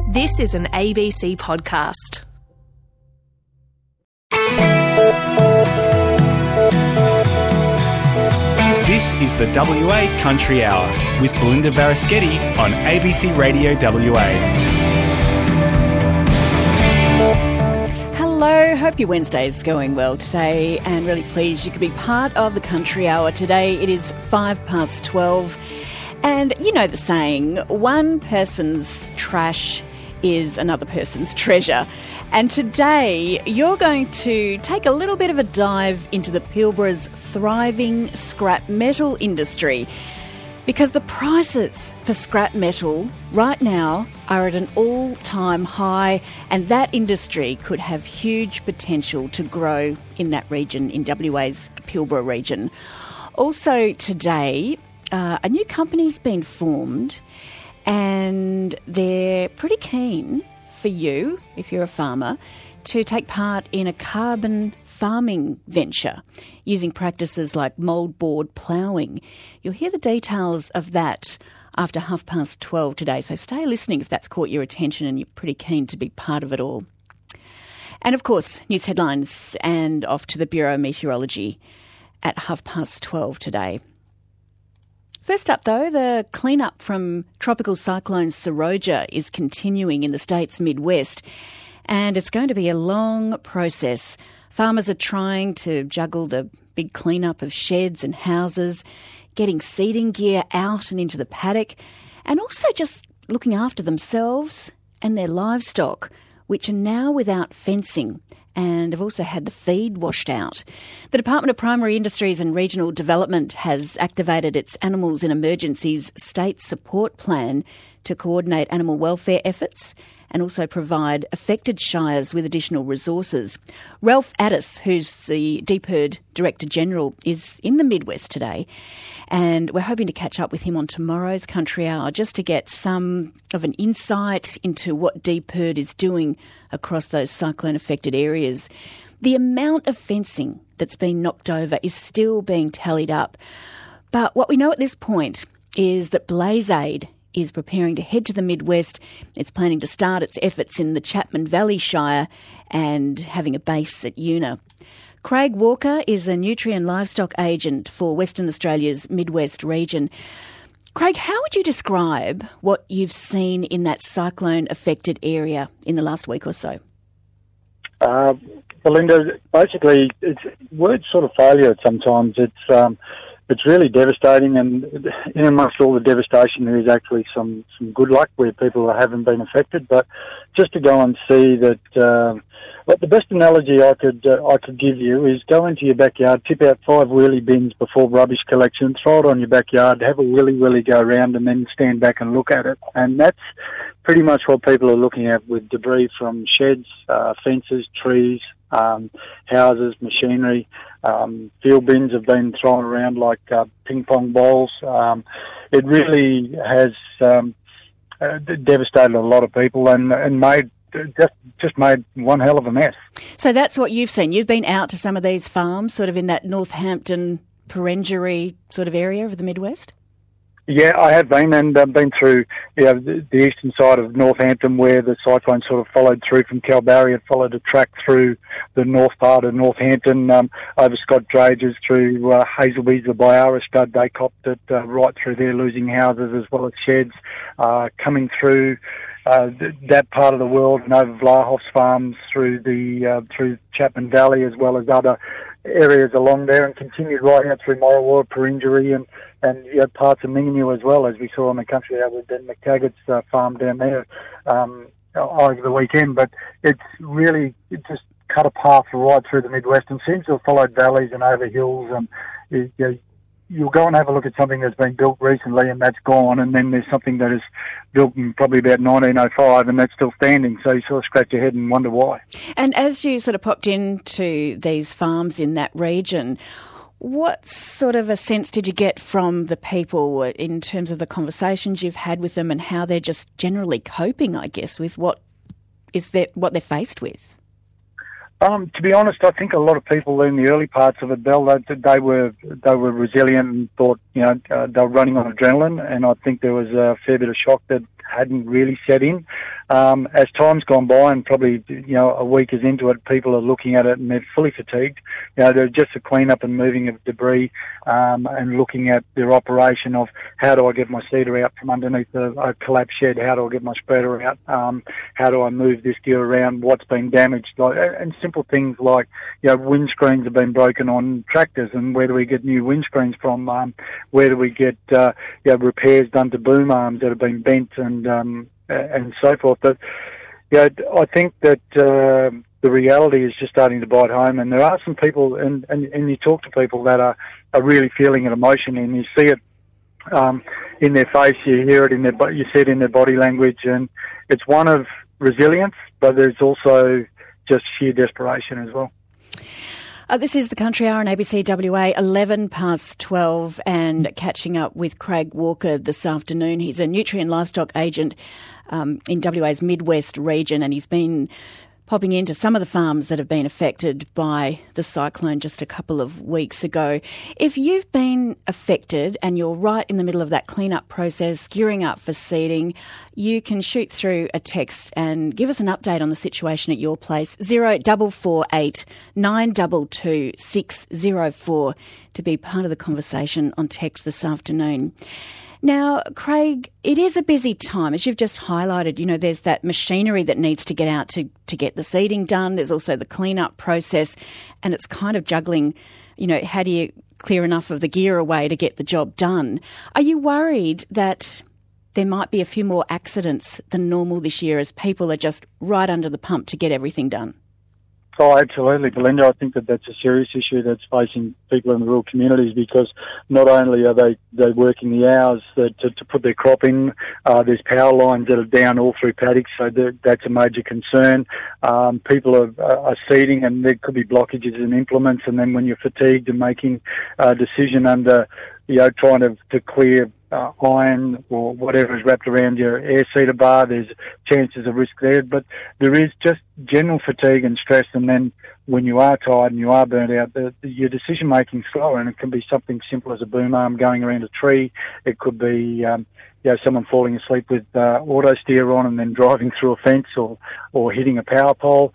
This is an ABC podcast. This is the WA Country Hour with Belinda Varaschetti on ABC Radio WA. Hello, hope your Wednesday is going well today and really pleased you could be part of the Country Hour today. It is 12:05 and you know the saying, one person's trash is another person's treasure. And today you're going to take a little bit of a dive into the Pilbara's thriving scrap metal industry, because the prices for scrap metal right now are at an all-time high, and that industry could have huge potential to grow in that region, in WA's Pilbara region. Also today, a new company's been formed, and they're pretty keen for you, if you're a farmer, to take part in a carbon farming venture using practices like mouldboard ploughing. You'll hear the details of that after 12:30 today, so stay listening if that's caught your attention and you're pretty keen to be part of it all. And of course, news headlines and off to the Bureau of Meteorology at 12:30 today. First up, though, the clean-up from tropical cyclone Seroja is continuing in the state's Midwest, and it's going to be a long process. Farmers are trying to juggle the big clean-up of sheds and houses, getting seeding gear out and into the paddock, and also just looking after themselves and their livestock, which are now without fencing and have also had the feed washed out. The Department of Primary Industries and Regional Development has activated its Animals in Emergencies State Support Plan to coordinate animal welfare efforts and also provide affected shires with additional resources. Ralph Addis, who's the DPIRD Director General, is in the Midwest today, and we're hoping to catch up with him on tomorrow's Country Hour just to get some of an insight into what DPIRD is doing across those cyclone-affected areas. The amount of fencing that's been knocked over is still being tallied up, but what we know at this point is that Blaze Aid is preparing to head to the Midwest. It's planning to start its efforts in the Chapman Valley Shire and having a base at Una. Craig Walker is a nutri and livestock agent for Western Australia's Midwest region. Craig, how would you describe what you've seen in that cyclone-affected area in the last week or so? Belinda, basically, words sort of failure sometimes. It's really devastating, and in amongst all the devastation, there is actually some good luck where people haven't been affected. But just to go and see that, the best analogy I could give you is go into your backyard, tip out 5 wheelie bins before rubbish collection, throw it on your backyard, have a wheelie go around, and then stand back and look at it. And that's pretty much what people are looking at with debris from sheds, fences, trees, houses, machinery. Field bins have been thrown around like ping pong balls. It really has devastated a lot of people and made one hell of a mess. So that's what you've seen. You've been out to some of these farms, sort of in that Northampton, Perenjori sort of area of the Midwest? Yeah, I have been, and been through the eastern side of Northampton where the cyclone sort of followed through from Kalbarri. It followed a track through the north part of Northampton, over Scott Drages, through Hazelby's, the Byara stud. They copped it right through there, losing houses as well as sheds, coming through that part of the world and over Vlahof's farms through Chapman Valley as well as other areas along there, and continued right out through Morawara, Perenjori, and parts of Minginoo as well, as we saw on the Country Hour with Ben McTaggart's farm down there over the weekend. But it just cut a path right through the Midwest and seems to have followed valleys and over hills. And you'll go and have a look at something that's been built recently and that's gone, and then there's something that is built in probably about 1905 and that's still standing, so you sort of scratch your head and wonder why. And as you sort of popped into these farms in that region, what sort of a sense did you get from the people in terms of the conversations you've had with them and how they're just generally coping, I guess, with what they're faced with? To be honest, I think a lot of people in the early parts of it, Belle, they were resilient and thought, they were running on adrenaline, and I think there was a fair bit of shock that hadn't really set in. As time's gone by and probably, a week is into it, people are looking at it and they're fully fatigued. They're just a clean-up and moving of debris and looking at their operation of how do I get my cedar out from underneath a collapsed shed, how do I get my spreader out, how do I move this gear around, what's been damaged, and simple things like, windscreens have been broken on tractors, and where do we get new windscreens from? Where do we get repairs done to boom arms that have been bent and so forth? But I think that the reality is just starting to bite home, and there are some people, and you talk to people that are really feeling an emotion, and you see it in their face, you hear it you see it in their body language, and it's one of resilience, but there's also just sheer desperation as well. This is the Country Hour on ABC WA, 11 past 12, and catching up with Craig Walker this afternoon. He's a nutri and livestock agent in WA's Midwest region, and he's been popping into some of the farms that have been affected by the cyclone just a couple of weeks ago. If you've been affected and you're right in the middle of that clean-up process, gearing up for seeding, you can shoot through a text and give us an update on the situation at your place, 0448 922 604, to be part of the conversation on text this afternoon. Now, Craig, it is a busy time. As you've just highlighted, there's that machinery that needs to get out to get the seeding done. There's also the clean-up process, and it's kind of juggling, how do you clear enough of the gear away to get the job done? Are you worried that there might be a few more accidents than normal this year as people are just right under the pump to get everything done? Oh, absolutely, Belinda. I think that's a serious issue that's facing people in the rural communities, because not only are they working the hours to put their crop in, there's power lines that are down all through paddocks, so that's a major concern. People are seeding, and there could be blockages in implements, and then when you're fatigued and making a decision under, trying to clear iron or whatever is wrapped around your air seeder bar, there's chances of risk there. But there is just general fatigue and stress, and then when you are tired and you are burnt out, your decision making slower, and it can be something simple as a boom arm going around a tree. It could be someone falling asleep with auto steer on and then driving through a fence or hitting a power pole.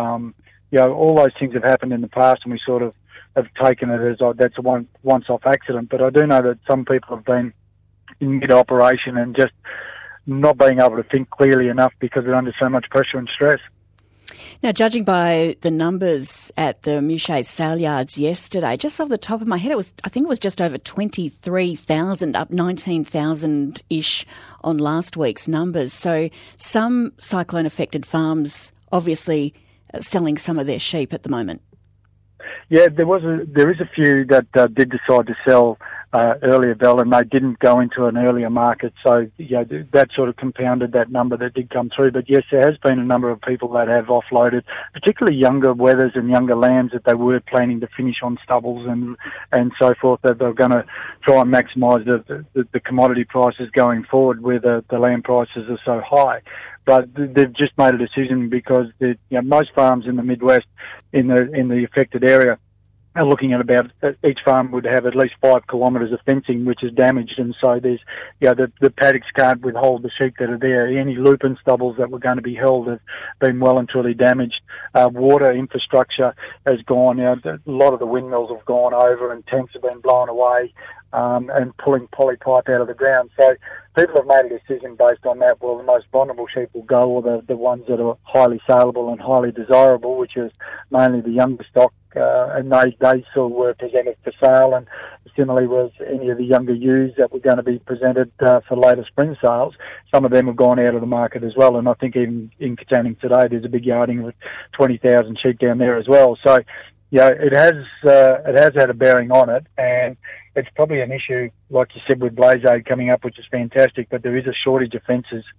All those things have happened in the past, and we sort of have taken it as that's a once-off accident. But I do know that some people have been in mid-operation and just not being able to think clearly enough because they're under so much pressure and stress. Now, judging by the numbers at the Mouchet sale yards yesterday, just off the top of my head, I think it was just over 23,000, up 19,000-ish on last week's numbers. So some cyclone-affected farms obviously selling some of their sheep at the moment. Yeah, there is a few that did decide to sell earlier, Bell, and they didn't go into an earlier market. So, that sort of compounded that number that did come through. But yes, there has been a number of people that have offloaded, particularly younger wethers and younger lambs that they were planning to finish on stubbles and so forth, that they're going to try and maximise the commodity prices going forward where the lamb prices are so high. But they've just made a decision because most farms in the Midwest in the affected area are looking at about, each farm would have at least 5 kilometres of fencing which is damaged, and so there's the paddocks can't withhold the sheep that are there. Any lupin stubbles that were going to be held have been well and truly damaged. Water infrastructure has gone. A lot of the windmills have gone over and tanks have been blown away. And pulling polypipe out of the ground. So people have made a decision based on that. Well, the most vulnerable sheep will go, or the ones that are highly saleable and highly desirable, which is mainly the younger stock, and they still were presented for sale. And similarly was any of the younger ewes that were going to be presented for later spring sales. Some of them have gone out of the market as well. And I think even in Katanning today, there's a big yarding of 20,000 sheep down there as well. So, it has had a bearing on it, and it's probably an issue, like you said, with Blaze Aid coming up, which is fantastic, but there is a shortage of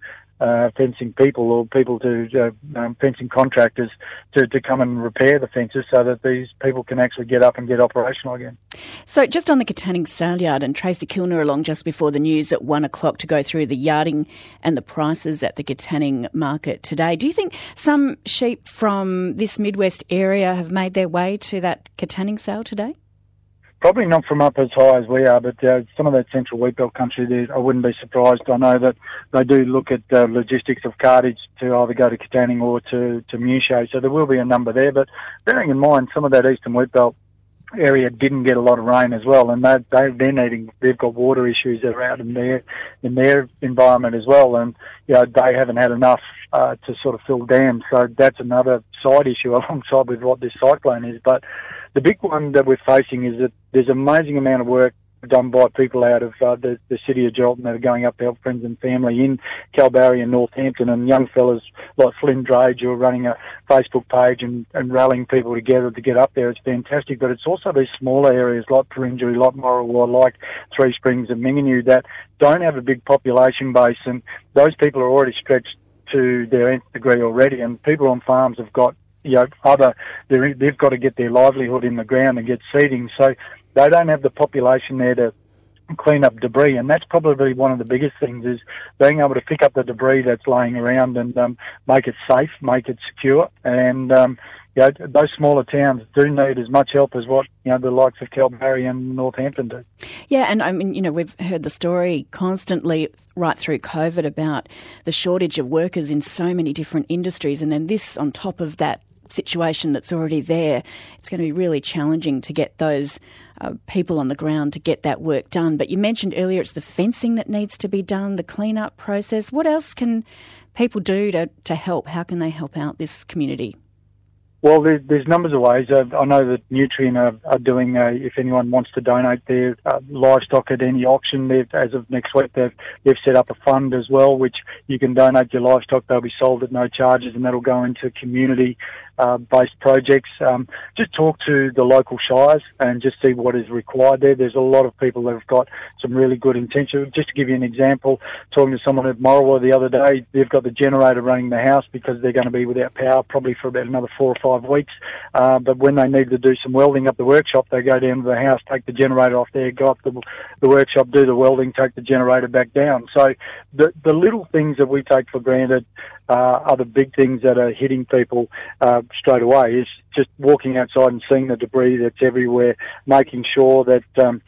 fencing people or people fencing contractors to come and repair the fences so that these people can actually get up and get operational again. So just on the Katanning sale yard, and Tracy Kilner along just before the news at 1 o'clock to go through the yarding and the prices at the Katanning market today. Do you think some sheep from this Midwest area have made their way to that Katanning sale today? Probably not from up as high as we are, but some of that central wheat belt country there, I wouldn't be surprised. I know that they do look at logistics of cartage to either go to Katanning or to Mouchet, so there will be a number there. But bearing in mind, some of that eastern wheat belt area didn't get a lot of rain as well, and they've got water issues that are out in their environment as well, and they haven't had enough to sort of fill dams. So that's another side issue alongside with what this cyclone is. But the big one that we're facing is that there's an amazing amount of work done by people out of the city of Geraldton that are going up to help friends and family in Kalbarri and Northampton, and young fellas like Flynn Drage who are running a Facebook page and rallying people together to get up there. It's fantastic, but it's also these smaller areas like Perenjori, like Morawar, like Three Springs and Minginoo that don't have a big population base, and those people are already stretched to their nth degree already, and people on farms have got they've got to get their livelihood in the ground and get seeding, so they don't have the population there to clean up debris, and that's probably one of the biggest things, is being able to pick up the debris that's laying around and make it safe, make it secure. And those smaller towns do need as much help as what the likes of Kalbarri and Northampton do. Yeah, and I mean, we've heard the story constantly right through COVID about the shortage of workers in so many different industries, and then this on top of that situation that's already there. It's going to be really challenging to get those people on the ground to get that work done. But you mentioned earlier it's the fencing that needs to be done, the clean-up process. What else can people do to help? How can they help out this community? Well, there's numbers of ways. I know that Nutrien are doing, if anyone wants to donate their livestock at any auction, as of next week, they've set up a fund as well, which you can donate your livestock. They'll be sold at no charges, and that'll go into community based projects. Just talk to the local shires and just see what is required there. There's a lot of people that have got some really good intention. Just to give you an example, talking to someone at Morawar the other day, they've got the generator running the house because they're going to be without power probably for about another 4 or 5 weeks. But when they need to do some welding up the workshop, they go down to the house, take the generator off there, go up the workshop, do the welding, take the generator back down. So the little things that we take for granted are the big things that are hitting people straight away. Is just walking outside and seeing the debris that's everywhere, making sure that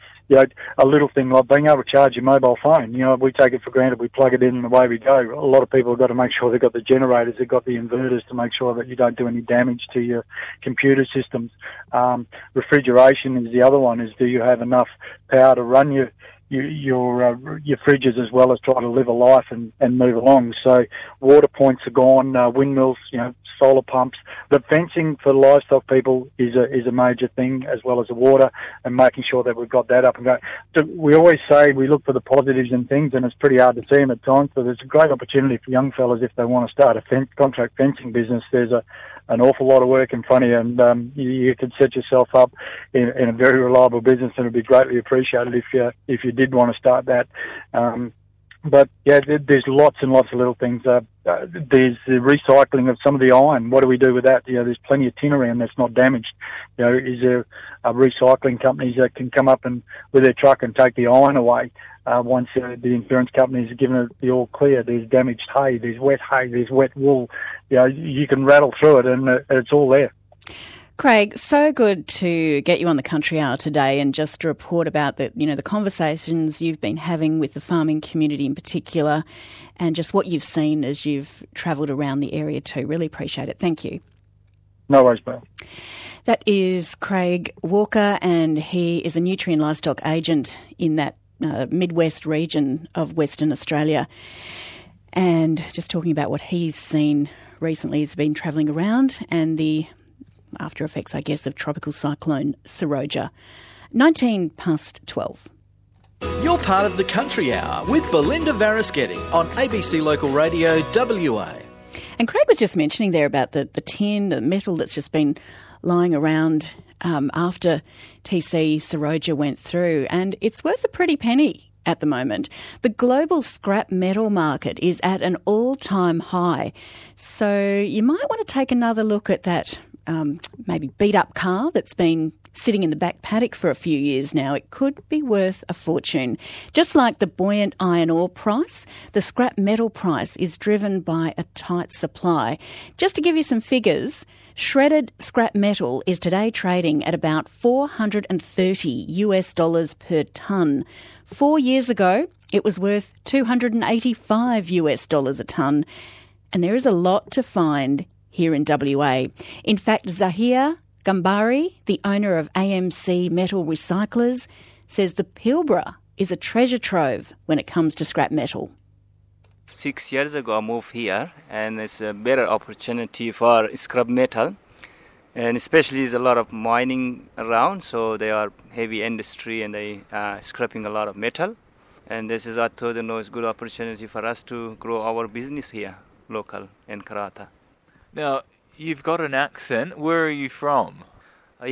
a little thing like being able to charge your mobile phone. We take it for granted, we plug it in and away we go. A lot of people have got to make sure they've got the generators, they've got the inverters to make sure that you don't do any damage to your computer systems. Refrigeration is the other one, is do you have enough power to run your fridges as well as try to live a life and move along. So water points are gone, windmills, solar pumps. The fencing for livestock people is a major thing, as well as the water, and making sure that we've got that up and going. So we always say we look for the positives in things, and it's pretty hard to see them at times, but it's a great opportunity for young fellas if they want to start a contract fencing business. There's an awful lot of work in front of you, and you could set yourself up in a very reliable business, and it'd be greatly appreciated if you did want to start that. But yeah, there's lots and lots of little things. There's the recycling of some of the iron. What do we do with that? There's plenty of tin around that's not damaged. Is there recycling companies that can come up and with their truck and take the iron away? Once the insurance companies have given it the all clear, there's damaged hay, there's wet wool. You can rattle through it, and it's all there. Craig, so good to get you on the Country Hour today and just to report about the conversations you've been having with the farming community in particular, and just what you've seen as you've travelled around the area too. Really appreciate it. Thank you. No worries, Bill. That is Craig Walker, and he is a Nutrien livestock agent in that Midwest region of Western Australia. And just talking about what he's seen recently, he's been travelling around and the after effects, I guess, of tropical cyclone Seroja. 12:19. You're part of the Country Hour with Belinda Varaschetti on ABC Local Radio WA. And Craig was just mentioning there about the tin, the metal that's just been lying around after TC Seroja went through, and it's worth a pretty penny at the moment. The global scrap metal market is at an all-time high, so you might want to take another look at that maybe beat-up car that's been sitting in the back paddock for a few years now, it could be worth a fortune. Just like the buoyant iron ore price, the scrap metal price is driven by a tight supply. Just to give you some figures, shredded scrap metal is today trading at about $430 per tonne. 4 years ago, it was worth $285 a tonne. And there is a lot to find here in WA. In fact, Zahir Gambari, the owner of AMC Metal Recyclers, says the Pilbara is a treasure trove when it comes to scrap metal. 6 years ago I moved here, and it's a better opportunity for scrap metal. And especially there's a lot of mining around, so they are heavy industry and they are scrapping a lot of metal. And this is, I thought, it's a good opportunity for us to grow our business here, local in Karratha. Now, you've got an accent. Where are you from? I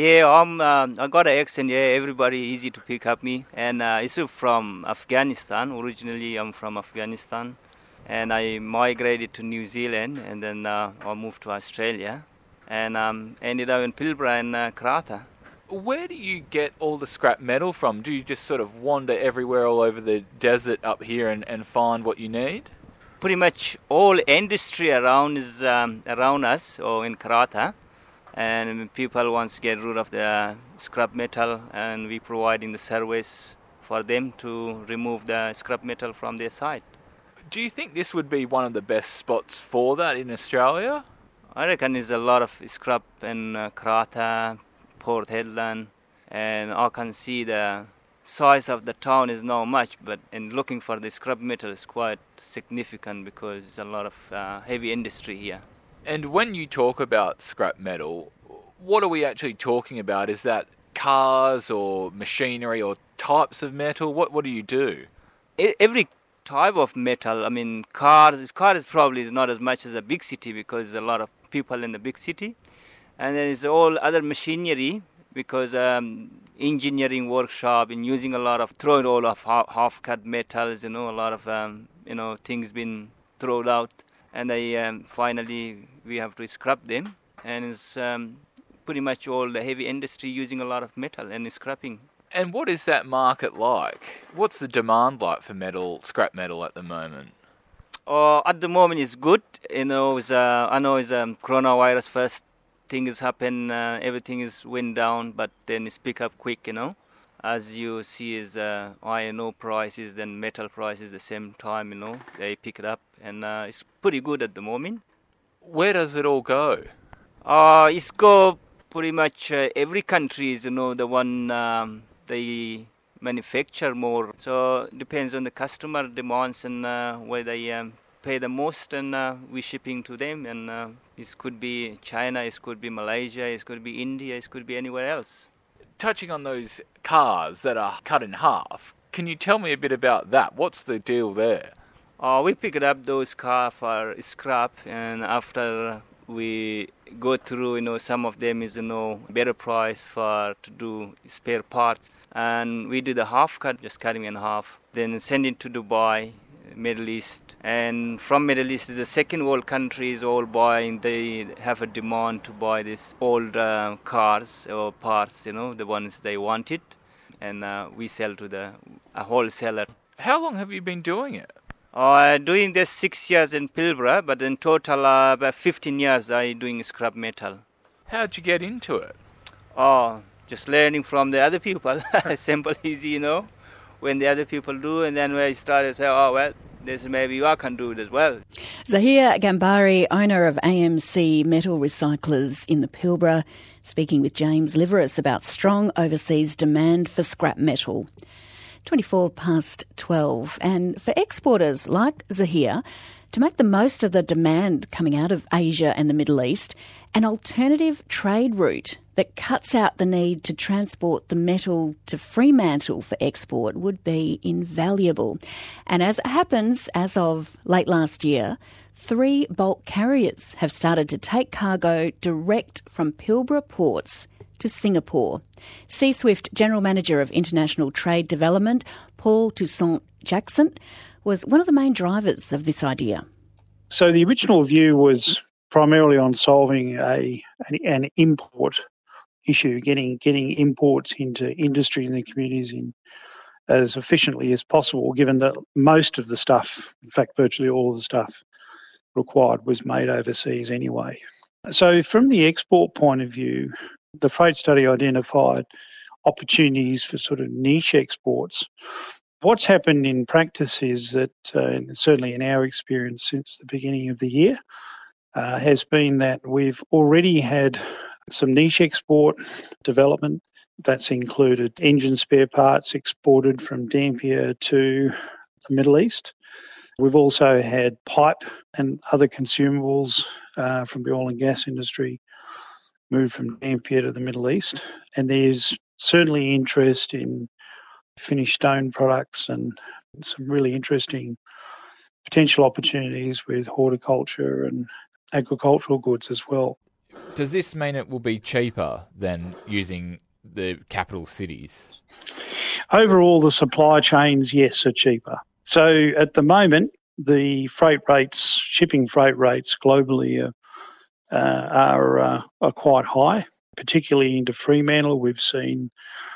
got an accent, everybody easy to pick up me. And it's from Afghanistan. Originally, I'm from Afghanistan. And I migrated to New Zealand, and then I moved to Australia. And ended up in Pilbara and Karratha. Where do you get all the scrap metal from? Do you just sort of wander everywhere all over the desert up here and find what you need? Pretty much all industry around is around us, or in Karratha, and people want to get rid of the scrap metal, and we providing the service for them to remove the scrap metal from their site. Do you think this would be one of the best spots for that in Australia? I reckon there's a lot of scrap in Karratha, Port Hedland, and I can see the size of the town is not much, but in looking for the scrap metal is quite significant because there's a lot of heavy industry here. And when you talk about scrap metal, what are we actually talking about? Is that cars or machinery or types of metal? What do you do? Every type of metal. I mean, cars probably not as much as a big city because there's a lot of people in the big city. And then it's all other machinery because engineering workshop and using a lot of throwing all of half-cut metals, a lot of things been thrown out, and they finally we have to scrap them, and it's pretty much all the heavy industry using a lot of metal and scrapping. And what is that market like? What's the demand like for scrap metal at the moment? At the moment it's good. I know it's coronavirus first. Things happen, everything is went down, but then it's pick up quick, As you see is iron ore prices, then metal prices the same time, they pick it up, and it's pretty good at the moment. Where does it all go? It's go pretty much every country is, the one they manufacture more. So it depends on the customer demands and where they pay the most, and we shipping to them, and it could be China, it could be Malaysia, it could be India, it could be anywhere else. Touching on those cars that are cut in half, can you tell me a bit about that? What's the deal there? We picked up those cars for scrap, and after we go through, some of them is, better price to do spare parts, and we do the half cut, just cutting in half, then send it to Dubai, Middle East, and from Middle East, the second world countries all buying. They have a demand to buy these old cars or parts, the ones they wanted, and we sell to a wholesaler. How long have you been doing it? Doing this 6 years in Pilbara, but in total about 15 years I doing scrap metal. How'd you get into it? Just learning from the other people. Simple, easy, when the other people do, and then I started to say, this maybe I can do it as well. Zahir Gambari, owner of AMC Metal Recyclers in the Pilbara, speaking with James Liveris about strong overseas demand for scrap metal. 12:24. And for exporters like Zahir, to make the most of the demand coming out of Asia and the Middle East, an alternative trade route that cuts out the need to transport the metal to Fremantle for export would be invaluable. And as it happens, as of late last year, 3 bulk carriers have started to take cargo direct from Pilbara ports to Singapore. Seaswift General Manager of International Trade Development, Paul Toussaint Jackson, was one of the main drivers of this idea. So the original view was primarily on solving an import issue, getting imports into industry and the communities in as efficiently as possible, given that most of the stuff, in fact virtually all of the stuff required, was made overseas anyway. So from the export point of view, the freight study identified opportunities for sort of niche exports. What's happened in practice is that, certainly in our experience since the beginning of the year, has been that we've already had some niche export development. That's included engine spare parts exported from Dampier to the Middle East. We've also had pipe and other consumables from the oil and gas industry moved from Dampier to the Middle East. And there's certainly interest in finished stone products and some really interesting potential opportunities with horticulture and agricultural goods as well. Does this mean it will be cheaper than using the capital cities? Overall, the supply chains, yes, are cheaper. So at the moment, the shipping freight rates globally are quite high, particularly into Fremantle. We've seen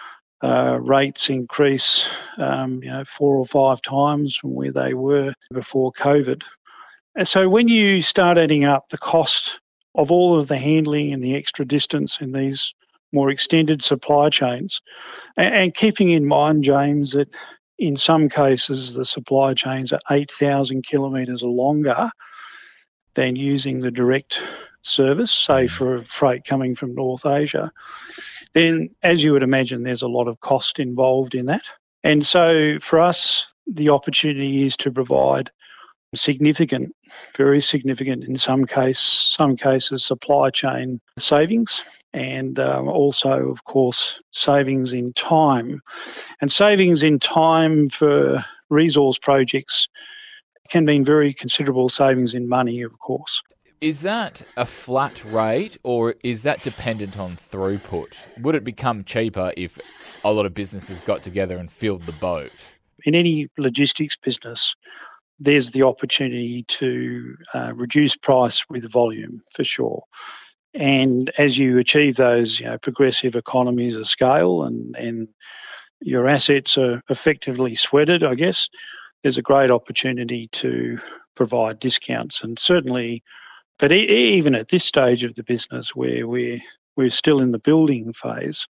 rates increase 4 or 5 times from where they were before COVID. And so when you start adding up the cost of all of the handling and the extra distance in these more extended supply chains, and keeping in mind, James, that in some cases the supply chains are 8,000 kilometres longer than using the direct service, say for freight coming from North Asia, then as you would imagine, there's a lot of cost involved in that. And so for us, the opportunity is to provide significant, very significant in some cases, supply chain savings, and also, of course, savings in time. And savings in time for resource projects can mean very considerable savings in money, of course. Is that a flat rate, or is that dependent on throughput? Would it become cheaper if a lot of businesses got together and filled the boat? In any logistics business, there's the opportunity to reduce price with volume, for sure. And as you achieve those progressive economies of scale and your assets are effectively sweated, I guess, there's a great opportunity to provide discounts. And certainly, but even at this stage of the business where we're still in the building phase,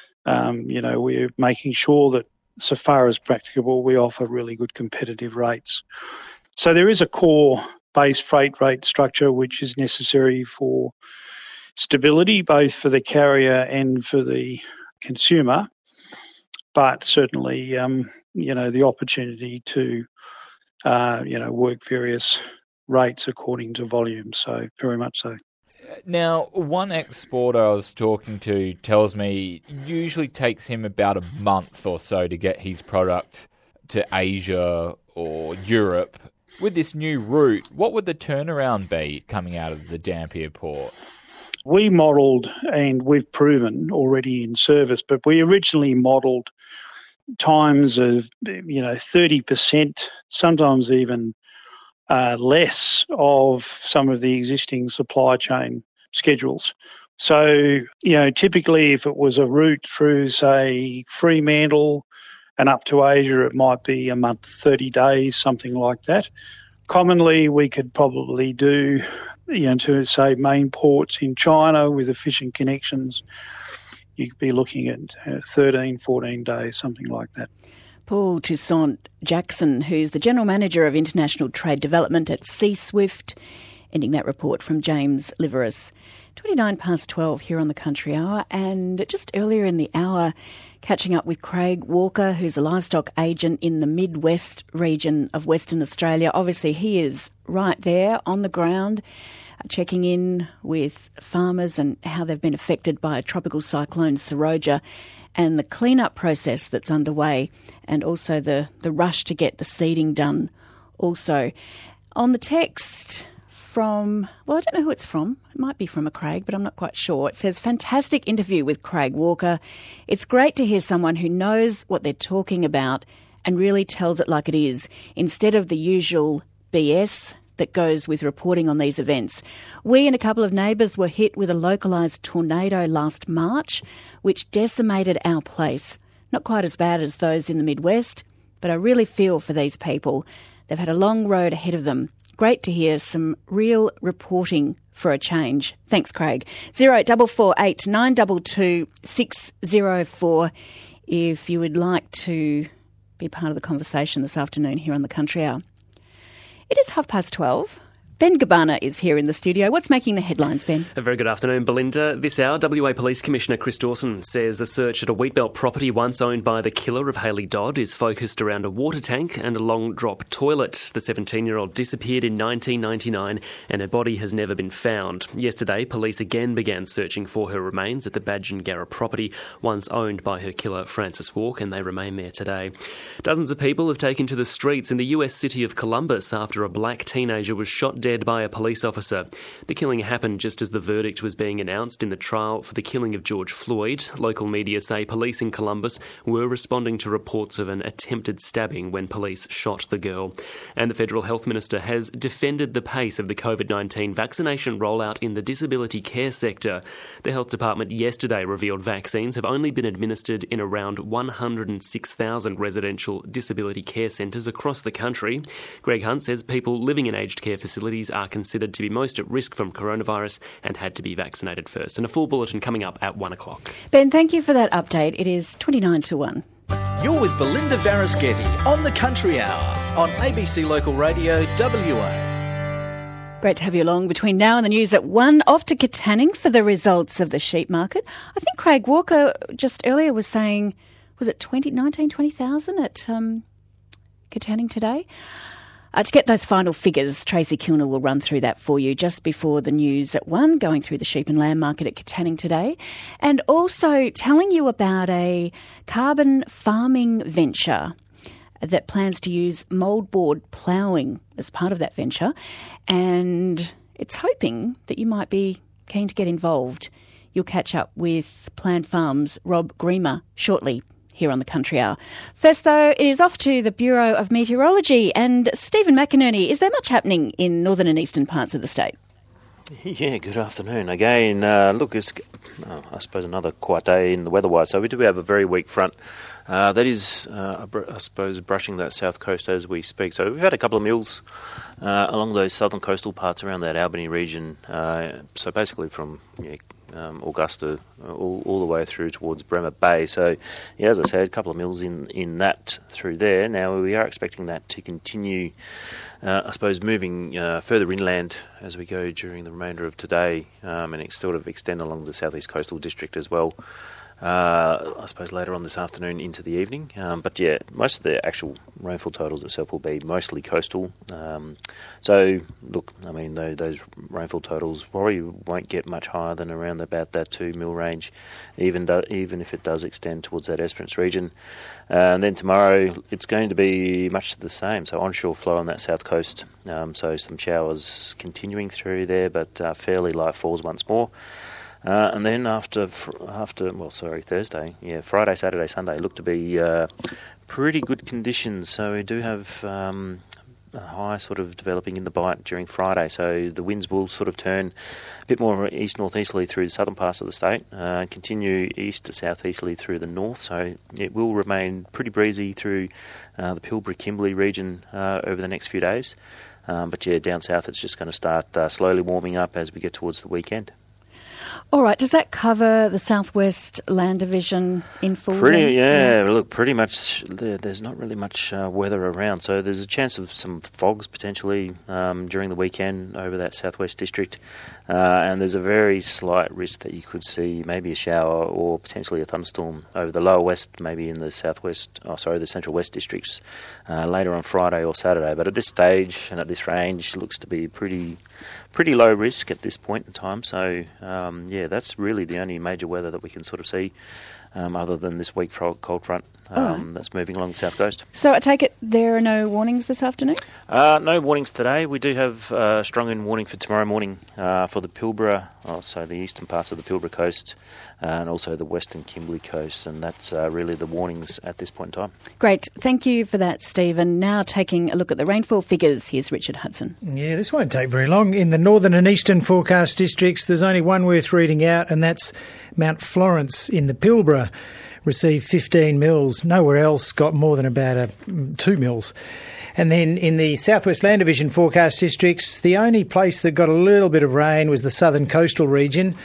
we're making sure that so far as practicable, we offer really good competitive rates. So there is a core base freight rate structure which is necessary for stability, both for the carrier and for the consumer, but certainly, the opportunity to, work various rates according to volume. So very much so. Now, one exporter I was talking to tells me it usually takes him about a month or so to get his product to Asia or Europe. With this new route, what would the turnaround be coming out of the Dampier port? We modelled, and we've proven already in service, but we originally modelled times of 30%, sometimes even less of some of the existing supply chain schedules. So, typically if it was a route through, say, Fremantle and up to Asia, it might be a month, 30 days, something like that. Commonly, we could probably do, to, say, main ports in China with efficient connections, you could be looking at 13, 14 days, something like that. Paul Toussaint Jackson, who's the General Manager of International Trade Development at C-Swift, ending that report from James Liveris. 29 past 12 here on the Country Hour, and just earlier in the hour, catching up with Craig Walker, who's a livestock agent in the Midwest region of Western Australia. Obviously, he is right there on the ground, checking in with farmers and how they've been affected by Tropical Cyclone Seroja and the clean-up process that's underway, and also the rush to get the seeding done also. On the text from, I don't know who it's from. It might be from a Craig, but I'm not quite sure. It says, fantastic interview with Craig Walker. It's great to hear someone who knows what they're talking about and really tells it like it is, instead of the usual BS that goes with reporting on these events. We and a couple of neighbours were hit with a localised tornado last March, which decimated our place. Not quite as bad as those in the Midwest, but I really feel for these people. They've had a long road ahead of them. Great to hear some real reporting for a change. Thanks, Craig. 0448 922 604 if you would like to be part of the conversation this afternoon here on the Country Hour. It is 12:30. Ben Gabbana is here in the studio. What's making the headlines, Ben? A very good afternoon, Belinda. This hour, WA Police Commissioner Chris Dawson says a search at a wheatbelt property once owned by the killer of Hayley Dodd is focused around a water tank and a long drop toilet. The 17-year-old disappeared in 1999 and her body has never been found. Yesterday, police again began searching for her remains at the Badgingarra property once owned by her killer Francis Walk, and they remain there today. Dozens of people have taken to the streets in the US city of Columbus after a black teenager was shot dead by a police officer. The killing happened just as the verdict was being announced in the trial for the killing of George Floyd. Local media say police in Columbus were responding to reports of an attempted stabbing when police shot the girl. And the Federal Health Minister has defended the pace of the COVID-19 vaccination rollout in the disability care sector. The Health Department yesterday revealed vaccines have only been administered in around 106,000 residential disability care centres across the country. Greg Hunt says people living in aged care facilities are considered to be most at risk from coronavirus and had to be vaccinated first. And a full bulletin coming up at 1 o'clock. Ben, thank you for that update. It is 29 to 1. You're with Belinda Varaschetti on the Country Hour on ABC Local Radio WA. Great to have you along between now and the news at 1. Off to Katanning for the results of the sheep market. I think Craig Walker just earlier was saying, was it 20,000 at Katanning today? To get those final figures, Tracy Kilner will run through that for you just before the news at 1, going through the sheep and lamb market at Katanning today, and also telling you about a carbon farming venture that plans to use mouldboard ploughing as part of that venture, and it's hoping that you might be keen to get involved. You'll catch up with Plant Farms' Rob Griemer shortly here on the Country Hour. First, though, it is off to the Bureau of Meteorology. And Stephen McInerney, is there much happening in northern and eastern parts of the state? Yeah, good afternoon. Again, look, it's, I suppose, another quiet day in the weather-wise. So we do have a very weak front. That is, I suppose, brushing that south coast as we speak. So we've had a couple of mills along those southern coastal parts around that Albany region. So basically from Augusta all the way through towards Bremer Bay. So, yeah, as I said, a couple of mills in that through there. Now, we are expecting that to continue, I suppose, moving further inland as we go during the remainder of today, and it sort of extend along the southeast coastal district as well. I suppose later on this afternoon into the evening. But yeah, most of the actual rainfall totals itself will be mostly coastal. So look, I mean, those rainfall totals probably won't get much higher than around about that 2 mil range, even if it does extend towards that Esperance region. And then tomorrow it's going to be much the same. So onshore flow on that south coast. So some showers continuing through there, but fairly light falls once more. And then after Thursday, Friday, Saturday, Sunday look to be pretty good conditions. So we do have a high sort of developing in the Bight during Friday. So the winds will sort of turn a bit more east-northeasterly through the southern parts of the state, continue east to southeasterly through the north. So it will remain pretty breezy through the Pilbara-Kimberley region over the next few days. But yeah, down south it's just going to start slowly warming up as we get towards the weekend. All right, does that cover the Southwest Land Division in full? Look, pretty much there's not really much weather around, so there's a chance of some fogs potentially during the weekend over that Southwest District, and there's a very slight risk that you could see maybe a shower or potentially a thunderstorm over the lower west, maybe in the the Central West Districts later on Friday or Saturday. But at this stage and at this range, looks to be pretty low risk at this point in time. So, that's really the only major weather that we can sort of see other than this weak cold front that's moving along the south coast. So I take it there are no warnings this afternoon? No warnings today. We do have a strong wind warning for tomorrow morning for the Pilbara, so the eastern parts of the Pilbara coast, and also the western Kimberley coast, and that's really the warnings at this point in time. Great. Thank you for that, Stephen. Now taking a look at the rainfall figures, here's Richard Hudson. Yeah, this won't take very long. In the northern and eastern forecast districts, there's only one worth reading out, and that's Mount Florence in the Pilbara. Received 15 mils. Nowhere else got more than about 2 mils. And then in the Southwest Land Division forecast districts, the only place that got a little bit of rain was the southern coastal region.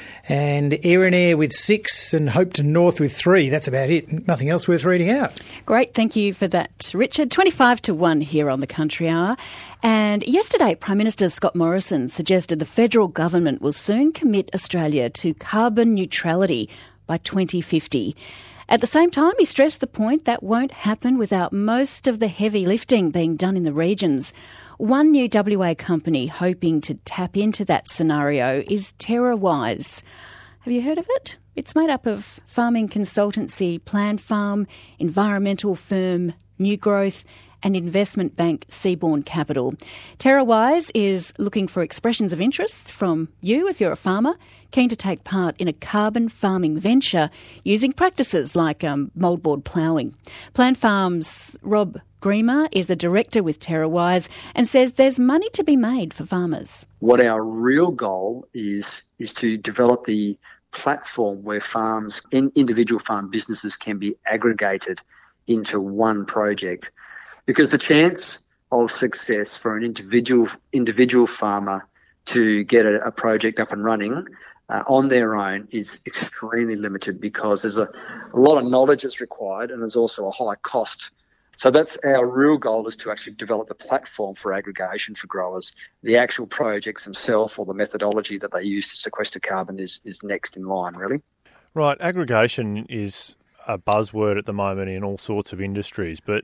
And Erinair with 6 and Hopetoun North with 3. That's about it. Nothing else worth reading out. Great. Thank you for that, Richard. 25-1 here on the Country Hour. And yesterday, Prime Minister Scott Morrison suggested the federal government will soon commit Australia to carbon neutrality by 2050. At the same time, he stressed the point that won't happen without most of the heavy lifting being done in the regions. One new WA company hoping to tap into that scenario is TerraWise. Have you heard of it? It's made up of farming consultancy Plan Farm, environmental firm New Growth, and investment bank Seabourn Capital. TerraWise is looking for expressions of interest from you if you're a farmer keen to take part in a carbon farming venture using practices like mouldboard ploughing. Plan Farm's Rob Grima is the director with TerraWise and says there's money to be made for farmers. What our real goal is to develop the platform where farms, individual farm businesses can be aggregated into one project. Because the chance of success for an individual farmer to get a project up and running on their own is extremely limited because there's a lot of knowledge that's required and there's also a high cost. So that's our real goal, is to actually develop the platform for aggregation for growers. The actual projects themselves or the methodology that they use to sequester carbon is next in line, really. Right, aggregation is a buzzword at the moment in all sorts of industries, but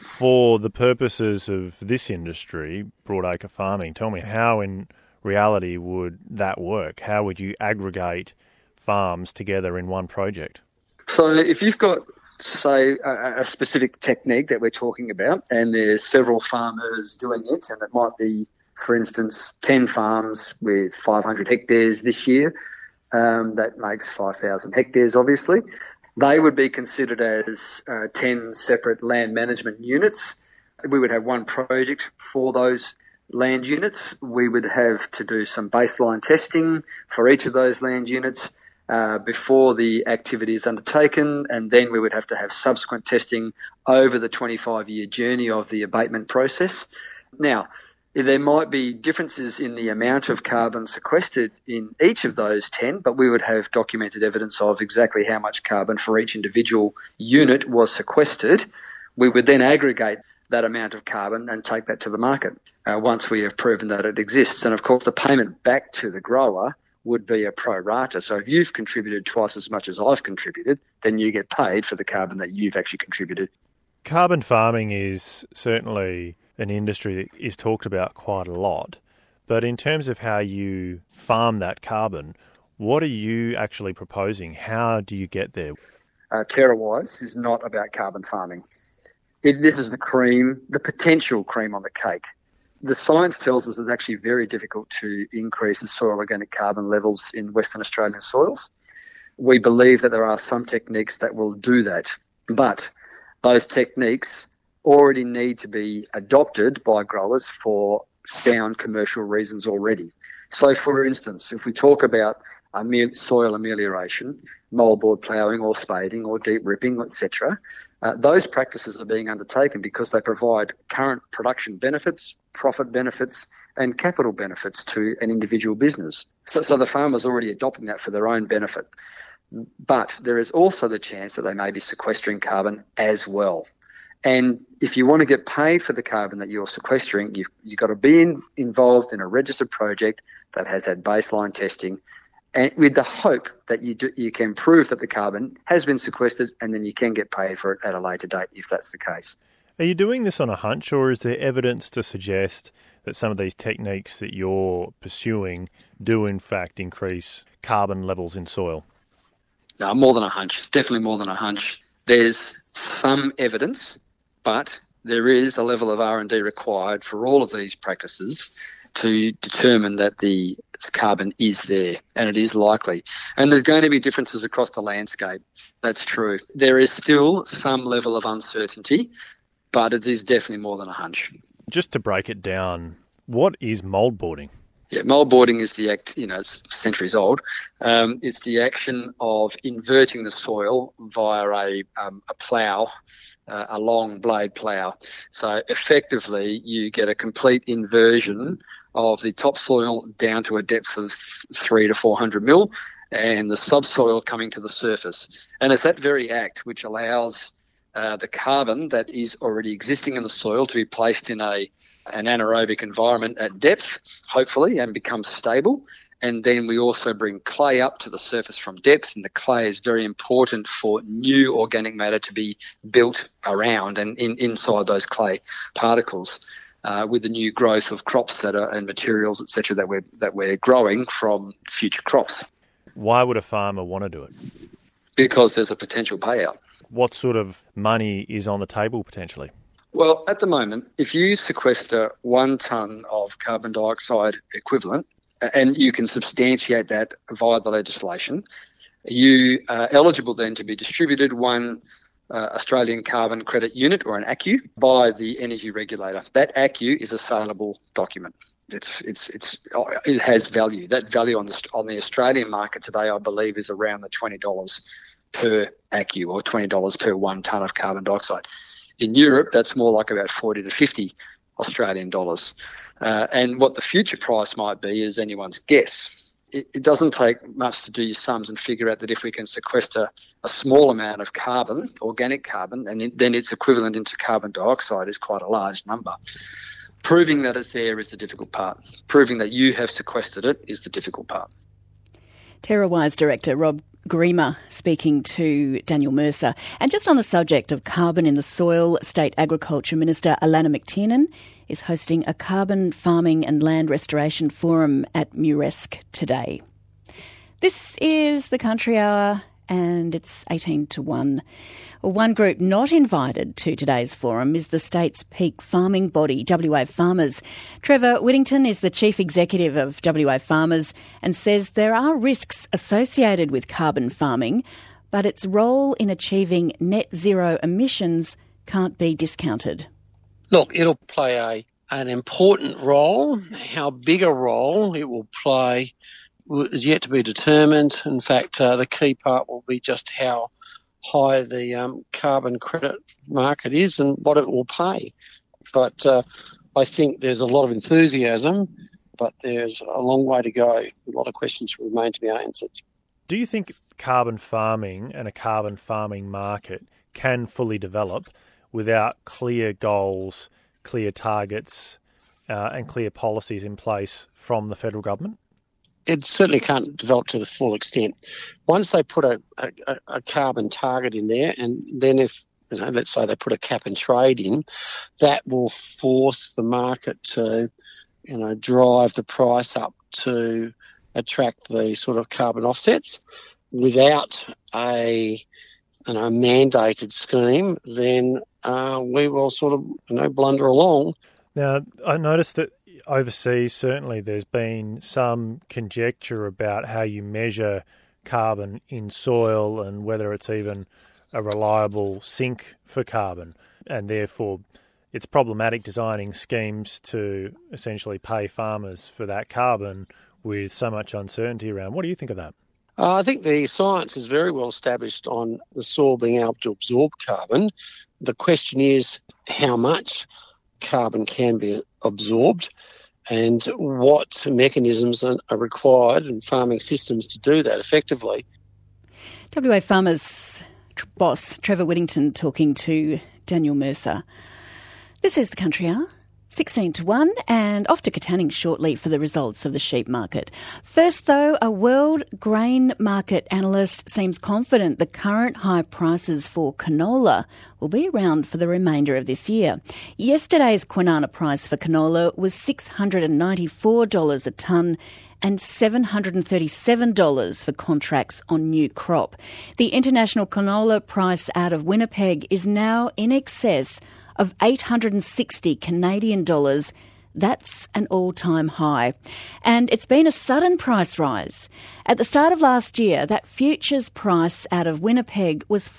for the purposes of this industry, broadacre farming, tell me, how in reality would that work? How would you aggregate farms together in one project? So if you've got, say, a specific technique that we're talking about, and there's several farmers doing it, and it might be, for instance, 10 farms with 500 hectares this year, that makes 5,000 hectares, obviously. They would be considered as 10 separate land management units. We would have one project for those land units. We would have to do some baseline testing for each of those land units before the activity is undertaken, and then we would have to have subsequent testing over the 25-year journey of the abatement process. Now, there might be differences in the amount of carbon sequestered in each of those 10, but we would have documented evidence of exactly how much carbon for each individual unit was sequestered. We would then aggregate that amount of carbon and take that to the market once we have proven that it exists. And of course, the payment back to the grower would be a pro rata. So if you've contributed twice as much as I've contributed, then you get paid for the carbon that you've actually contributed. Carbon farming is certainly an industry that is talked about quite a lot. But in terms of how you farm that carbon, what are you actually proposing? How do you get there? TerraWise is not about carbon farming. This is the potential cream on the cake. The science tells us it's actually very difficult to increase the soil organic carbon levels in Western Australian soils. We believe that there are some techniques that will do that, but those techniques already need to be adopted by growers for sound commercial reasons already. So, for instance, if we talk about soil amelioration, mouldboard ploughing or spading or deep ripping, etc., those practices are being undertaken because they provide current production benefits, profit benefits and capital benefits to an individual business. So the farmer's already adopting that for their own benefit. But there is also the chance that they may be sequestering carbon as well. And if you want to get paid for the carbon that you're sequestering, you've got to be involved in a registered project that has had baseline testing, and with the hope that you can prove that the carbon has been sequestered, and then you can get paid for it at a later date if that's the case. Are you doing this on a hunch, or is there evidence to suggest that some of these techniques that you're pursuing do in fact increase carbon levels in soil? No, more than a hunch. Definitely more than a hunch. There's some evidence, but there is a level of R&D required for all of these practices to determine that the carbon is there, and it is likely. And there's going to be differences across the landscape. That's true. There is still some level of uncertainty, but it is definitely more than a hunch. Just to break it down, what is moldboarding? Yeah, moldboarding is the act, it's centuries old. It's the action of inverting the soil via a plough, a long blade plough. So effectively, you get a complete inversion of the topsoil down to a depth of 300 to 400 mil, and the subsoil coming to the surface. And it's that very act which allows the carbon that is already existing in the soil to be placed in an anaerobic environment at depth, hopefully, and become stable. And then we also bring clay up to the surface from depth, and the clay is very important for new organic matter to be built around and inside those clay particles. With the new growth of crops and materials, etc., that we're growing from future crops. Why would a farmer want to do it? Because there's a potential payout. What sort of money is on the table potentially? Well, at the moment, if you sequester 1 tonne of carbon dioxide equivalent, and you can substantiate that via the legislation, you are eligible then to be distributed one Australian Carbon Credit Unit, or an ACCU, by the energy regulator. That ACCU is a saleable document. It has value. That value on the Australian market today, I believe, is around the $20 per ACCU, or $20 per 1 tonne of carbon dioxide. In Europe, that's more like about 40 to 50 Australian dollars. And what the future price might be is anyone's guess. It doesn't take much to do your sums and figure out that if we can sequester a small amount of carbon, organic carbon, and then its equivalent into carbon dioxide is quite a large number. Proving that it's there is the difficult part. Proving that you have sequestered it is the difficult part. TerraWise Director Rob Grima speaking to Daniel Mercer. And just on the subject of carbon in the soil, State Agriculture Minister Alana McTiernan is hosting a carbon farming and land restoration forum at Muresk today. This is the Country Hour, and it's 18 to 1. One group not invited to today's forum is the state's peak farming body, WA Farmers. Trevor Whittington is the Chief Executive of WA Farmers and says there are risks associated with carbon farming, but its role in achieving net zero emissions can't be discounted. Look, it'll play an important role. How big a role it will play is yet to be determined. In fact, the key part will be just how high the carbon credit market is and what it will pay. But I think there's a lot of enthusiasm, but there's a long way to go. A lot of questions remain to be answered. Do you think carbon farming and a carbon farming market can fully develop without clear goals, clear targets, and clear policies in place from the federal government? It certainly can't develop to the full extent. Once they put a carbon target in there, and then if, let's say they put a cap and trade in, that will force the market to, drive the price up to attract the sort of carbon offsets. Without a mandated scheme, then we will sort of, blunder along. Now, I noticed that overseas, certainly, there's been some conjecture about how you measure carbon in soil and whether it's even a reliable sink for carbon. And therefore, it's problematic designing schemes to essentially pay farmers for that carbon with so much uncertainty around. What do you think of that? I think the science is very well established on the soil being able to absorb carbon. The question is how much carbon can be absorbed and what mechanisms are required in farming systems to do that effectively. WA Farmers boss Trevor Whittington talking to Daniel Mercer. This is the Country Hour. 16 to 1, and off to Katanning shortly for the results of the sheep market. First, though, a world grain market analyst seems confident the current high prices for canola will be around for the remainder of this year. Yesterday's Kwinana price for canola was $694 a tonne and $737 for contracts on new crop. The international canola price out of Winnipeg is now in excess of 860 Canadian dollars. That's an all-time high. And it's been a sudden price rise. At the start of last year, that futures price out of Winnipeg was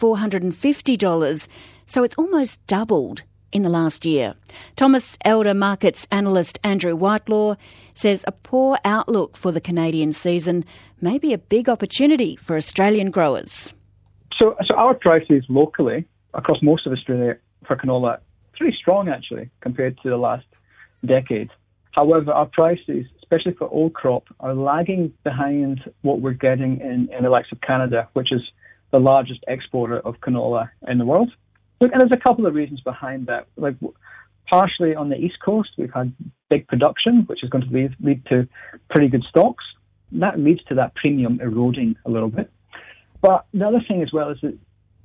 $450, so it's almost doubled in the last year. Thomas Elder markets analyst Andrew Whitelaw says a poor outlook for the Canadian season may be a big opportunity for Australian growers. So our prices locally across most of Australia for canola pretty strong actually compared to the last decade. However, our prices, especially for old crop, are lagging behind what we're getting in the likes of Canada, which is the largest exporter of canola in the world. And there's a couple of reasons behind that. Like partially on the East Coast, we've had big production, which is going to lead to pretty good stocks. That leads to that premium eroding a little bit. But the other thing as well is that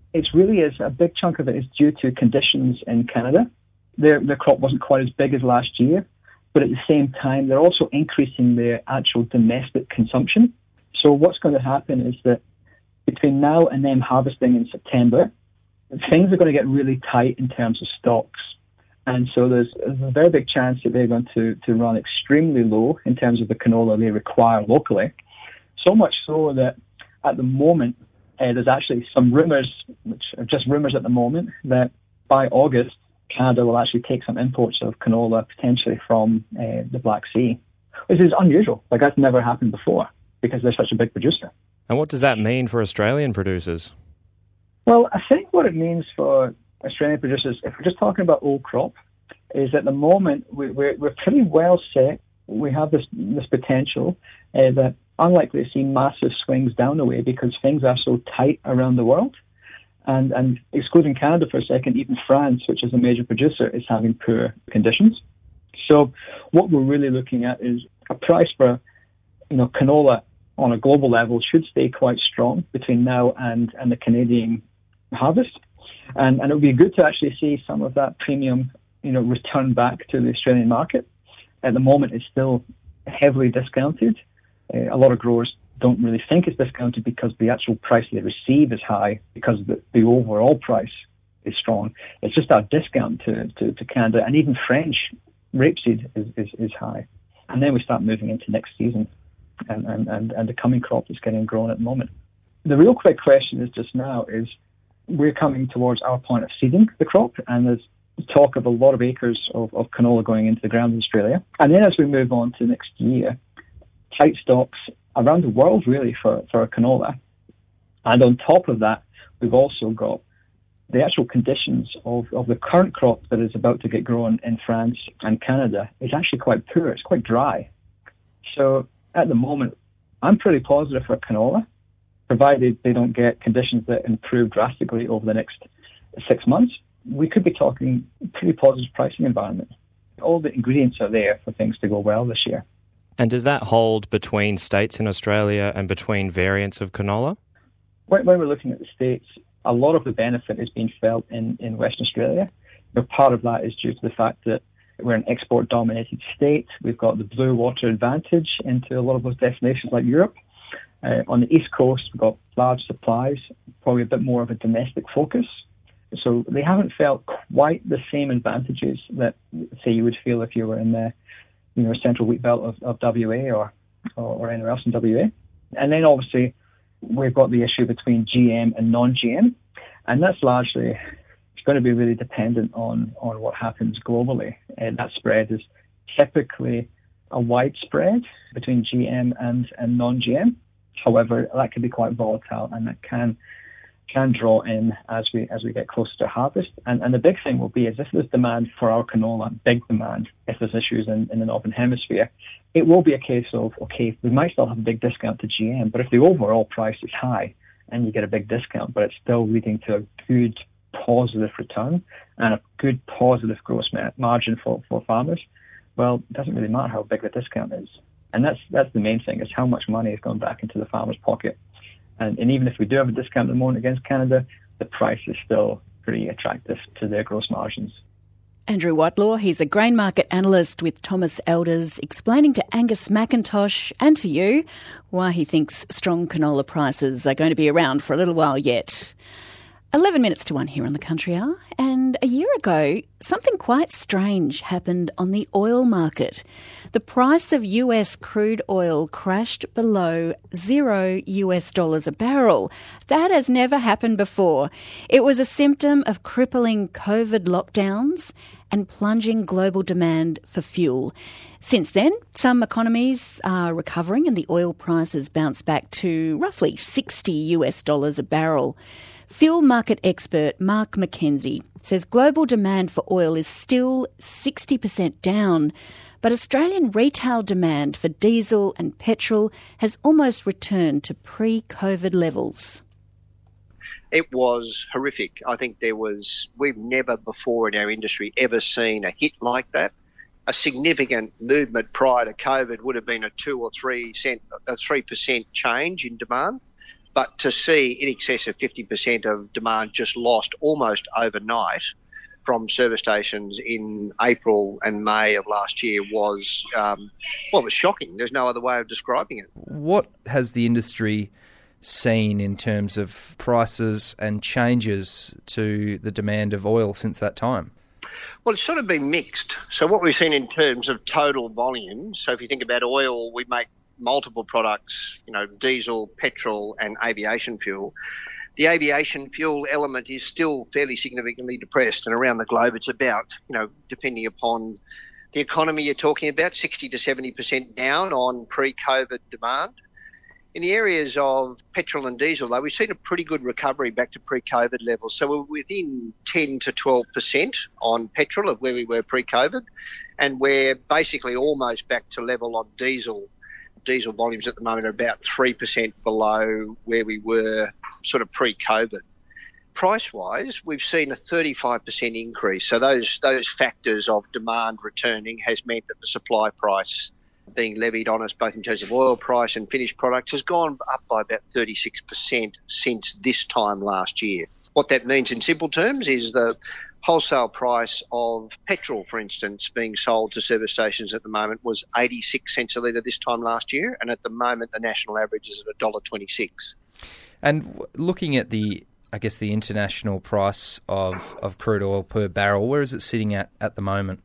a big chunk of it is due to conditions in Canada. Their crop wasn't quite as big as last year, but at the same time, they're also increasing their actual domestic consumption. So what's going to happen is that between now and them harvesting in September, things are going to get really tight in terms of stocks. And so there's a very big chance that they're going to run extremely low in terms of the canola they require locally. So much so that at the moment, there's actually some rumours, which are just rumours at the moment, that by August, Canada will actually take some imports of canola potentially from the Black Sea, which is unusual. Like that's never happened before because they're such a big producer. And what does that mean for Australian producers? Well, I think what it means for Australian producers, if we're just talking about old crop, is at the moment we're pretty well set. We have this potential that unlikely to see massive swings down the way because things are so tight around the world. And excluding Canada for a second, even France, which is a major producer, is having poor conditions. So what we're really looking at is a price for, canola on a global level should stay quite strong between now and the Canadian harvest. And it would be good to actually see some of that premium, return back to the Australian market. At the moment, it's still heavily discounted. A lot of growers don't really think it's discounted because the actual price they receive is high because the overall price is strong. It's just our discount to Canada and even French rapeseed is high. And then we start moving into next season and the coming crop is getting grown at the moment. The real quick question is just now is we're coming towards our point of seeding the crop and there's talk of a lot of acres of canola going into the ground in Australia. And then as we move on to next year, tight stocks around the world really for canola. And on top of that, we've also got the actual conditions of the current crop that is about to get grown in France and Canada is actually quite poor. It's quite dry. So at the moment, I'm pretty positive for canola, provided they don't get conditions that improve drastically over the next 6 months. We could be talking pretty positive pricing environment. All the ingredients are there for things to go well this year. And does that hold between states in Australia and between variants of canola? When we're looking at the states, a lot of the benefit is being felt in Western Australia. Part of that is due to the fact that we're an export-dominated state. We've got the blue water advantage into a lot of those destinations like Europe. On the East Coast, we've got large supplies, probably a bit more of a domestic focus. So they haven't felt quite the same advantages that, say, you would feel if you were in the central wheat belt of WA or anywhere else in WA. And then obviously we've got the issue between GM and non-GM. And that's largely, it's going to be really dependent on what happens globally. And that spread is typically a wide spread between GM and non-GM. However, that can be quite volatile and that can draw in as we get closer to harvest. And the big thing will be is if there's demand for our canola, big demand, if there's issues in the Northern Hemisphere, it will be a case of, okay, we might still have a big discount to GM, but if the overall price is high and you get a big discount, but it's still leading to a good positive return and a good positive gross margin for farmers, well, it doesn't really matter how big the discount is. And that's the main thing, is how much money is going back into the farmer's pocket. And even if we do have a discount at the moment against Canada, the price is still pretty attractive to their gross margins. Andrew Whitelaw, he's a grain market analyst with Thomas Elders, explaining to Angus McIntosh and to you why he thinks strong canola prices are going to be around for a little while yet. 11 minutes to 1 here on the Country Hour, and a year ago, something quite strange happened on the oil market. The price of US crude oil crashed below $0 a barrel. That has never happened before. It was a symptom of crippling COVID lockdowns and plunging global demand for fuel. Since then, some economies are recovering and the oil prices bounced back to roughly $60 a barrel. Fuel market expert Mark McKenzie says global demand for oil is still 60% down, but Australian retail demand for diesel and petrol has almost returned to pre-COVID levels. It was horrific. I think we've never before in our industry ever seen a hit like that. A significant movement prior to COVID would have been a 3% change in demand. But to see in excess of 50% of demand just lost almost overnight from service stations in April and May of last year was shocking. There's no other way of describing it. What has the industry seen in terms of prices and changes to the demand of oil since that time? Well, it's sort of been mixed. So what we've seen in terms of total volume, so if you think about oil, we make multiple products, diesel, petrol and aviation fuel. The aviation fuel element is still fairly significantly depressed, and around the globe it's about, depending upon the economy you're talking about, 60 to 70% down on pre-COVID demand. In the areas of petrol and diesel, though, we've seen a pretty good recovery back to pre-COVID levels. So we're within 10 to 12% on petrol of where we were pre-COVID, and we're basically almost back to level on diesel. Diesel volumes at the moment are about 3% below where we were sort of pre-COVID. Price-wise, we've seen a 35% increase. So those factors of demand returning has meant that the supply price being levied on us, both in terms of oil price and finished products, has gone up by about 36% since this time last year. What that means in simple terms is the wholesale price of petrol, for instance, being sold to service stations at the moment was 86 cents a litre this time last year, and at the moment the national average is at $1.26. And looking at the international price of crude oil per barrel, where is it sitting at the moment?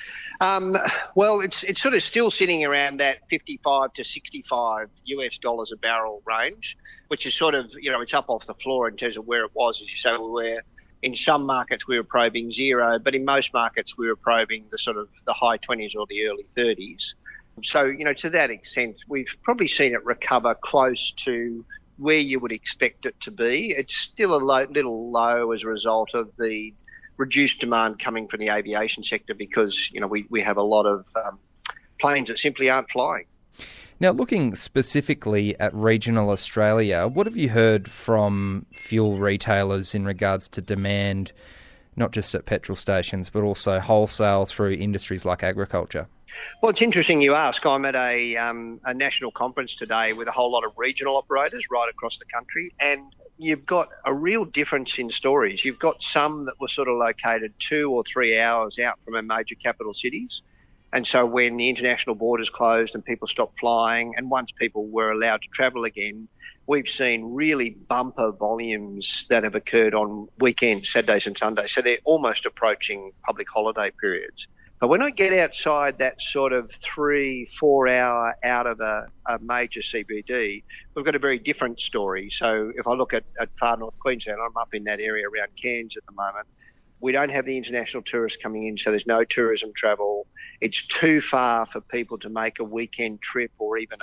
Well, it's sort of still sitting around that 55 to 65 US dollars a barrel range, which is sort of, it's up off the floor in terms of where it was, as you say, where in some markets we were probing zero, but in most markets we were probing the sort of the high 20s or the early 30s. So, to that extent, we've probably seen it recover close to where you would expect it to be. It's still a little low as a result of the reduced demand coming from the aviation sector because, we have a lot of planes that simply aren't flying. Now, looking specifically at regional Australia, what have you heard from fuel retailers in regards to demand, not just at petrol stations, but also wholesale through industries like agriculture? Well, it's interesting you ask. I'm at a national conference today with a whole lot of regional operators right across the country, and you've got a real difference in stories. You've got some that were sort of located 2 or 3 hours out from our major capital cities. And so when the international borders closed and people stopped flying, and once people were allowed to travel again, we've seen really bumper volumes that have occurred on weekends, Saturdays and Sundays. So they're almost approaching public holiday periods. But when I get outside that sort of 3-4 hour out of a major CBD, we've got a very different story. So if I look at far north Queensland, I'm up in that area around Cairns at the moment. We don't have the international tourists coming in, so there's no tourism travel. It's too far for people to make a weekend trip or even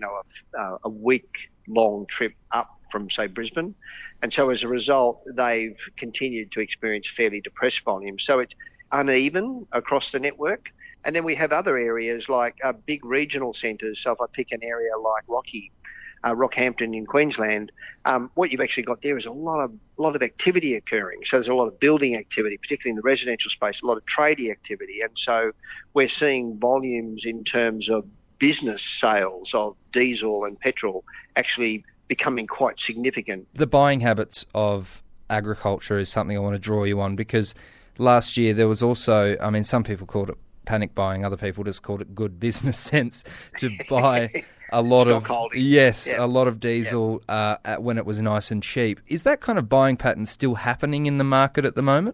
a week-long trip up from, say, Brisbane. And so as a result, they've continued to experience fairly depressed volumes. So it's uneven across the network. And then we have other areas like big regional centres. So if I pick an area like Rocky, Rockhampton in Queensland, what you've actually got there is a lot of activity occurring. So there's a lot of building activity, particularly in the residential space, a lot of tradie activity. And so we're seeing volumes in terms of business sales of diesel and petrol actually becoming quite significant. The buying habits of agriculture is something I want to draw you on, because last year there was also, I mean, some people called it panic buying, other people just called it good business sense to buy a lot of a lot of diesel when it was nice and cheap. Is that kind of buying pattern still happening in the market at the moment?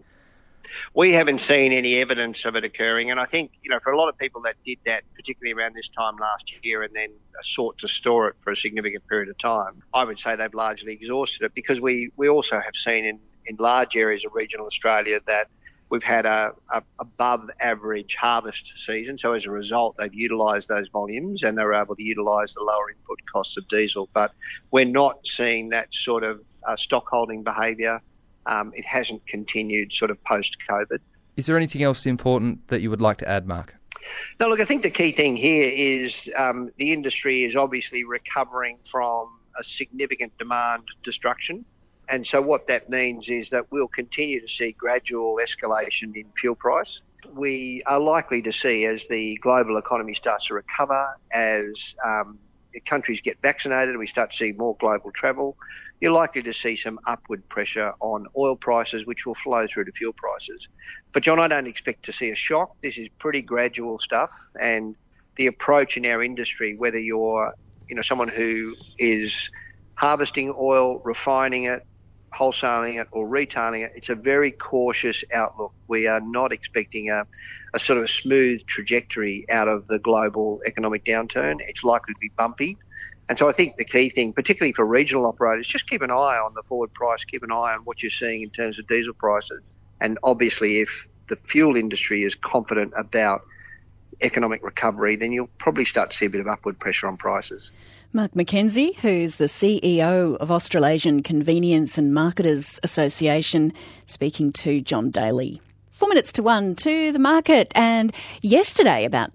We haven't seen any evidence of it occurring, and I think, for a lot of people that did that, particularly around this time last year, and then sought to store it for a significant period of time, I would say they've largely exhausted it, because we also have seen in large areas of regional Australia that we've had a above average harvest season. So as a result, they've utilised those volumes and they're able to utilise the lower input costs of diesel. But we're not seeing that sort of stock holding behaviour. It hasn't continued sort of post-COVID. Is there anything else important that you would like to add, Mark? No, look, I think the key thing here is the industry is obviously recovering from a significant demand destruction. And so what that means is that we'll continue to see gradual escalation in fuel price. We are likely to see, as the global economy starts to recover, as countries get vaccinated and we start to see more global travel, you're likely to see some upward pressure on oil prices, which will flow through to fuel prices. But, John, I don't expect to see a shock. This is pretty gradual stuff. And the approach in our industry, whether you're someone who is harvesting oil, refining it, wholesaling it or retailing it, it's a very cautious outlook. We are not expecting a sort of a smooth trajectory out of the global economic downturn. It's likely to be bumpy. And so I think the key thing, particularly for regional operators, just keep an eye on the forward price, keep an eye on what you're seeing in terms of diesel prices. And obviously if the fuel industry is confident about economic recovery, then you'll probably start to see a bit of upward pressure on prices. Mark McKenzie, who's the CEO of Australasian Convenience and Marketers Association, speaking to John Daly. 4 minutes to 1 to the market. And yesterday, about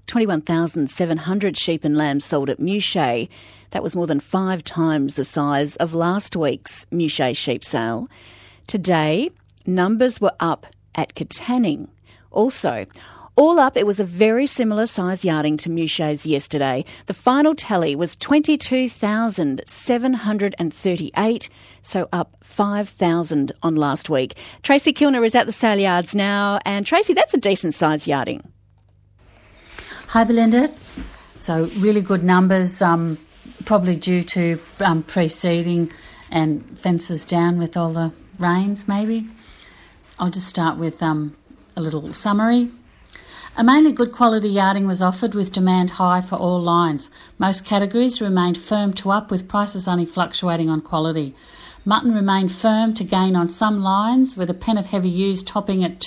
21,700 sheep and lambs sold at Mouchet. That was more than 5 times the size of last week's Mouchet sheep sale. Today, numbers were up at Katanning. Also, all up, it was a very similar size yarding to Mouchet's yesterday. The final tally was 22,738, so up 5,000 on last week. Tracy Kilner is at the sale yards now. And Tracy, that's a decent size yarding. Hi, Belinda. So really good numbers, probably due to pre-seeding and fences down with all the rains, maybe. I'll just start with a little summary. A mainly good quality yarding was offered with demand high for all lines. Most categories remained firm to up, with prices only fluctuating on quality. Mutton remained firm to gain on some lines, with a pen of heavy ewes topping at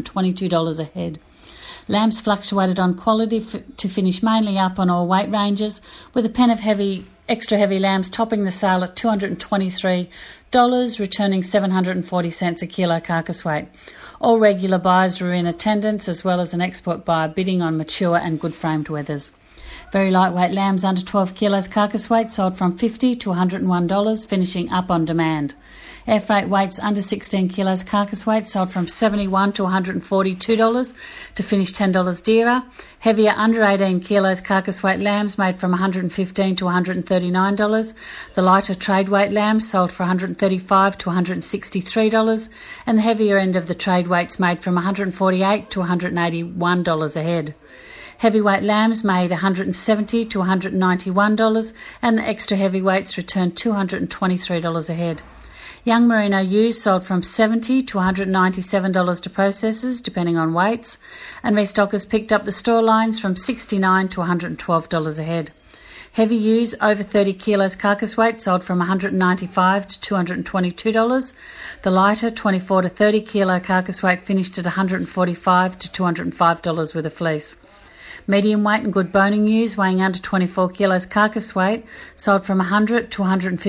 $222 a head. Lambs fluctuated on quality to finish mainly up on all weight ranges, with a pen of extra heavy lambs topping the sale at $223, returning 740 cents a kilo carcass weight. All regular buyers were in attendance, as well as an export buyer bidding on mature and good framed wethers. Very lightweight lambs under 12 kilos carcass weight sold from $50 to $101, finishing up on demand. Air freight weights under 16 kilos carcass weight sold from $71 to $142 to finish $10 dearer. Heavier under 18 kilos carcass weight lambs made from $115 to $139. The lighter trade weight lambs sold for $135 to $163, and the heavier end of the trade weights made from $148 to $181 a head. Heavyweight lambs made $170 to $191, and the extra heavyweights returned $223 a head. Young merino ewes sold from $70 to $197 to processors, depending on weights, and restockers picked up the store lines from $69 to $112 a head. Heavy ewes over 30 kilos carcass weight sold from $195 to $222. The lighter 24 to 30 kilo carcass weight finished at $145 to $205 with a fleece. Medium weight and good boning ewes weighing under 24 kilos carcass weight sold from $100 to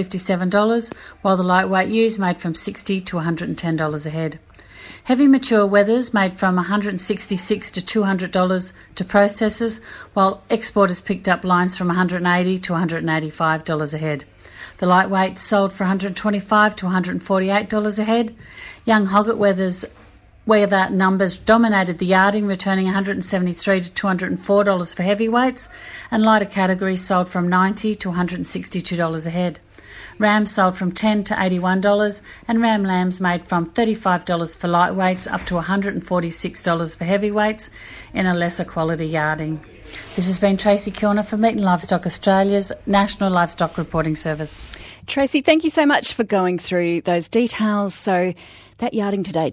$157, while the lightweight ewes made from $60 to $110 a head. Heavy mature wethers made from $166 to $200 to processors, while exporters picked up lines from $180 to $185 a head. The lightweights sold for $125 to $148 a head. Young hogget weather numbers dominated the yarding, returning $173 to $204 for heavyweights, and lighter categories sold from $90 to $162 a head. Rams sold from $10 to $81, and ram lambs made from $35 for lightweights up to $146 for heavyweights in a lesser quality yarding. This has been Tracy Kilner for Meat and Livestock Australia's National Livestock Reporting Service. Tracy, thank you so much for going through those details. So that yarding today,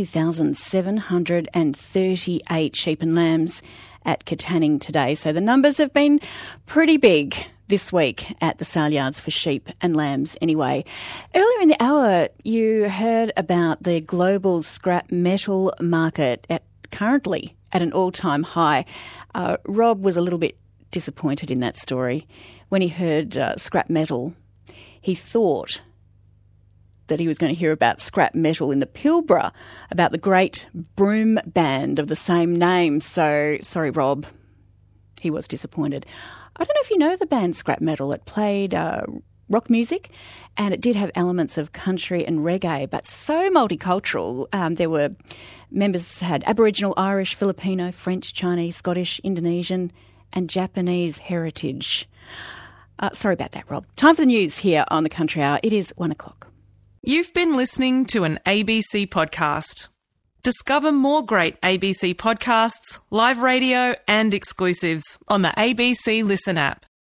22,738 sheep and lambs at Katanning today. So the numbers have been pretty big this week at the sale yards for sheep and lambs anyway. Earlier in the hour, you heard about the global scrap metal market currently at an all-time high. Rob was a little bit disappointed in that story. When he heard scrap metal, he thought that he was going to hear about scrap metal in the Pilbara, about the great Broom band of the same name. So, sorry, Rob, he was disappointed. I don't know if you know the band Scrap Metal. It played rock music and it did have elements of country and reggae, but so multicultural. There were members had Aboriginal, Irish, Filipino, French, Chinese, Scottish, Indonesian and Japanese heritage. Sorry about that, Rob. Time for the news here on the Country Hour. It is 1:00. You've been listening to an ABC podcast. Discover more great ABC podcasts, live radio and exclusives on the ABC Listen app.